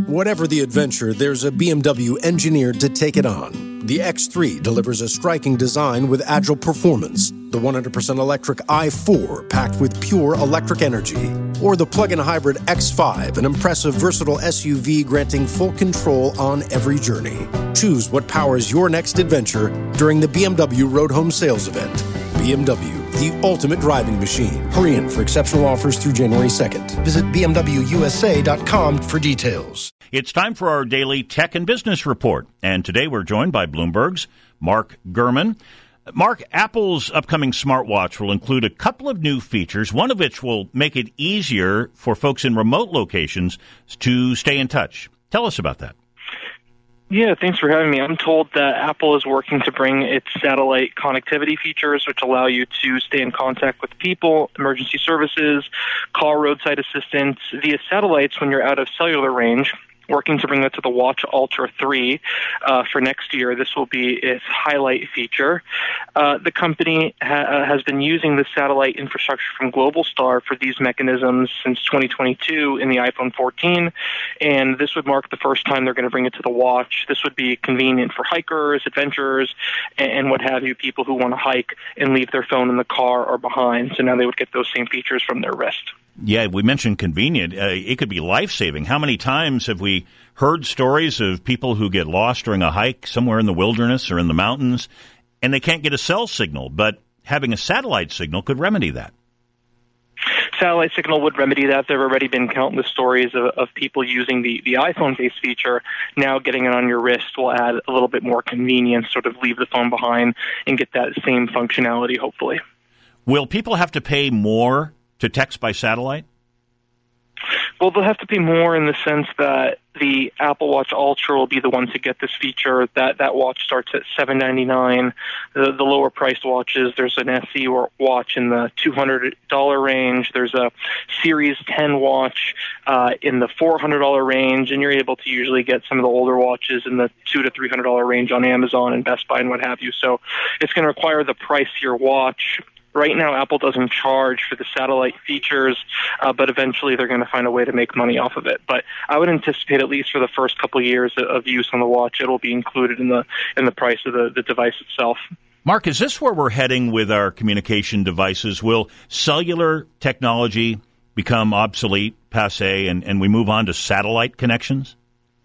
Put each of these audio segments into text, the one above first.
Whatever the adventure, there's a BMW engineered to take it on. The X3 delivers a striking design with agile performance. The 100% electric i4 packed with pure electric energy. Or the plug-in hybrid X5, an impressive, versatile SUV granting full control on every journey. Choose what powers your next adventure during the BMW Road Home Sales Event. BMW, the ultimate driving machine. Hurry in for exceptional offers through January 2nd. Visit BMWUSA.com for details. It's time for our daily tech and business report. And today we're joined by Bloomberg's Mark Gurman. Mark, Apple's upcoming smartwatch will include a couple of new features, one of which will make it easier for folks in remote locations to stay in touch. Tell us about that. Yeah, thanks for having me. I'm told that Apple is working to bring its satellite connectivity features, which allow you to stay in contact with people, emergency services, call roadside assistance via satellites when you're out of cellular range. Working to bring that to the Watch Ultra 3 for next year. This will be its highlight feature. The company has been using the satellite infrastructure from Globalstar for these mechanisms since 2022 in the iPhone 14, and this would mark the first time they're going to bring it to the watch. This would be convenient for hikers, adventurers, and what have you, people who want to hike and leave their phone in the car or behind. So now they would get those same features from their wrist. Yeah, we mentioned convenient. It could be life-saving. How many times have we heard stories of people who get lost during a hike somewhere in the wilderness or in the mountains, and they can't get a cell signal, but having a satellite signal could remedy that? Satellite signal would remedy that. There have already been countless stories of people using the iPhone-based feature. Now getting it on your wrist will add a little bit more convenience, sort of leave the phone behind and get that same functionality, hopefully. Will people have to pay more to text by satellite? Well, they'll have to pay more in the sense that the Apple Watch Ultra will be the one to get this feature. That watch starts at $799. The lower priced watches, there's an SE watch in the $200 range. There's a Series 10 watch in the $400 range, and you're able to usually get some of the older watches in the $200 to $300 range on Amazon and Best Buy and what have you. So it's going to require the pricier watch. Right now, Apple doesn't charge for the satellite features, but eventually they're going to find a way to make money off of it. But I would anticipate, at least for the first couple of years of use on the watch, it'll be included in the price of the device itself. Mark, is this where we're heading with our communication devices? Will cellular technology become obsolete, passé, and we move on to satellite connections?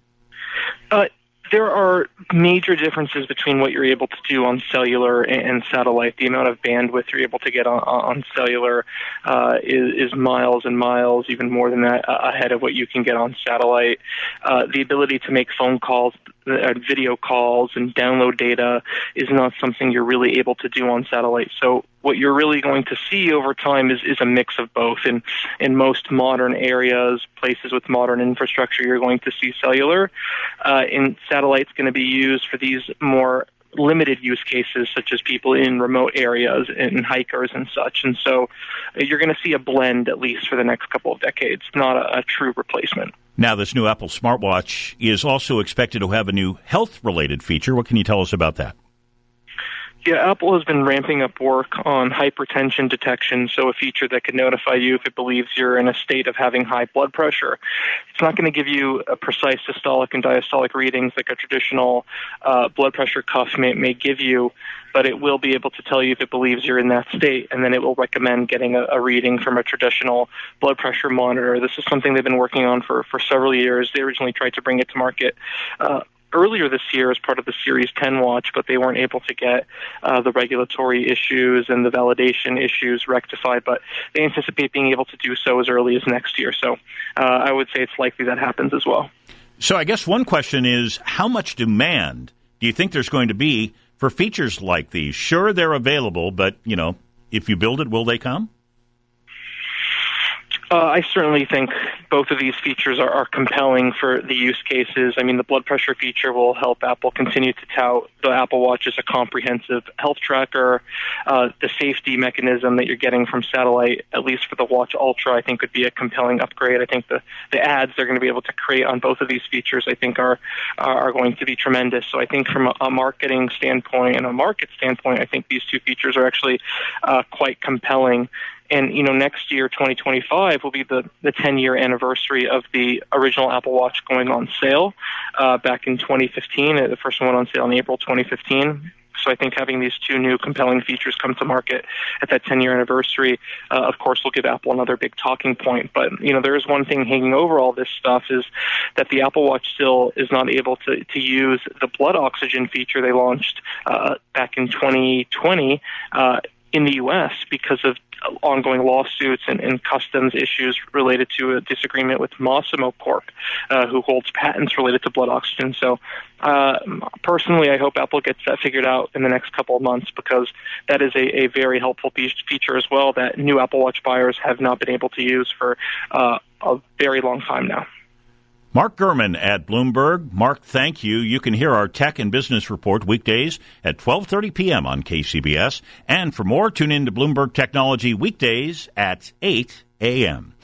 There are major differences between what you're able to do on cellular and satellite. The amount of bandwidth you're able to get on cellular is miles and miles, even more than that, ahead of what you can get on satellite. The ability to make phone calls, video calls, and download data is not something you're really able to do on satellite. So what you're really going to see over time is a mix of both. In most modern areas, places with modern infrastructure, you're going to see cellular. In satellite's going to be used for these more limited use cases, such as people in remote areas and hikers and such. And so you're going to see a blend, at least for the next couple of decades, not a true replacement. Now, this new Apple smartwatch is also expected to have a new health-related feature. What can you tell us about that? Yeah, Apple has been ramping up work on hypertension detection, so a feature that can notify you if it believes you're in a state of having high blood pressure. It's not going to give you a precise systolic and diastolic readings like a traditional blood pressure cuff may give you, but it will be able to tell you if it believes you're in that state, and then it will recommend getting a reading from a traditional blood pressure monitor. This is something they've been working on for several years. They originally tried to bring it to market earlier this year as part of the Series 10 watch, but they weren't able to get the regulatory issues and the validation issues rectified, but they anticipate being able to do so as early as next year. So I would say it's likely that happens as well. So I guess one question is, how much demand do you think there's going to be for features like these? Sure, they're available, but, if you build it, will they come? I certainly think both of these features are compelling for the use cases. I mean, the blood pressure feature will help Apple continue to tout the Apple Watch as a comprehensive health tracker. The safety mechanism that you're getting from satellite, at least for the Watch Ultra, I think would be a compelling upgrade. I think the ads they're going to be able to create on both of these features, I think, are going to be tremendous. So I think from a marketing standpoint and a market standpoint, I think these two features are actually quite compelling. And, next year, 2025, will be the 10-year anniversary of the original Apple Watch going on sale back in 2015. The first one went on sale in April 2015. So I think having these two new compelling features come to market at that 10-year anniversary, of course, will give Apple another big talking point. But, there is one thing hanging over all this stuff is that the Apple Watch still is not able to use the blood oxygen feature they launched back in 2020 in the U.S. because of ongoing lawsuits and customs issues related to a disagreement with Masimo Corp, who holds patents related to blood oxygen. So personally, I hope Apple gets that figured out in the next couple of months, because that is a very helpful feature as well that new Apple Watch buyers have not been able to use for a very long time now. Mark Gurman at Bloomberg. Mark, thank you. You can hear our Tech and Business Report weekdays at 12:30 p.m. on KCBS. And for more, tune in to Bloomberg Technology weekdays at 8 a.m.